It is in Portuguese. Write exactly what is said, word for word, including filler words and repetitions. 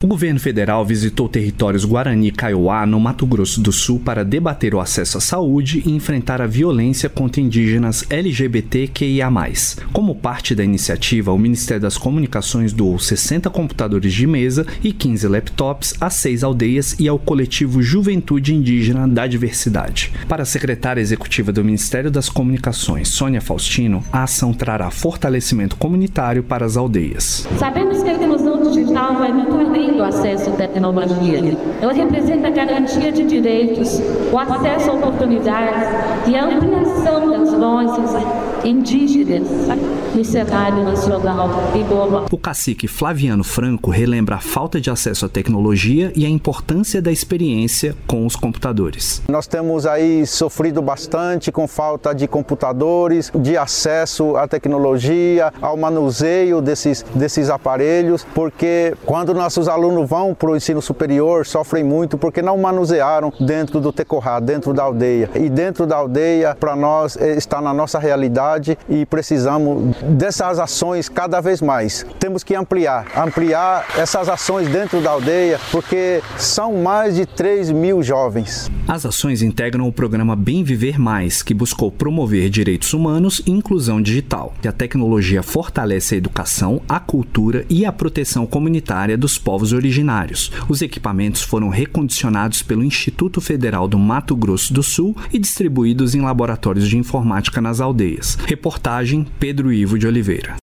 O governo federal visitou territórios Guarani e Kaiowá, no Mato Grosso do Sul, para debater o acesso à saúde e enfrentar a violência contra indígenas L G B T Q I A mais. Como parte da iniciativa, o Ministério das Comunicações doou sessenta computadores de mesa e quinze laptops a seis aldeias e ao coletivo Juventude Indígena da Diversidade. Para a secretária executiva do Ministério das Comunicações, Sônia Faustino, a ação trará fortalecimento comunitário para as aldeias. Sabemos que a inclusão digital vai muito além do acesso à tecnologia. Ela representa a garantia de direitos, o acesso a oportunidades e a ampliação das vozes indígenas no cenário nacional e global. O cacique Flaviano Franco relembra a falta de acesso à tecnologia e a importância da experiência com os computadores. Nós temos aí sofrido bastante com falta de computadores, de acesso à tecnologia, ao manuseio desses, desses aparelhos, porque quando nossos alunos vão para o ensino superior, sofrem muito porque não manusearam dentro do Tecorrá, dentro da aldeia. E dentro da aldeia, para nós, está na nossa realidade e precisamos dessas ações cada vez mais. Temos que ampliar, ampliar essas ações dentro da aldeia, porque são mais de três mil jovens. As ações integram o programa Bem Viver Mais, que buscou promover direitos humanos e inclusão digital. E a tecnologia fortalece a educação, a cultura e a proteção comunitária dos povos originários. Os equipamentos foram recondicionados pelo Instituto Federal do Mato Grosso do Sul e distribuídos em laboratórios de informática nas aldeias. Reportagem Pedro Ivo de Oliveira.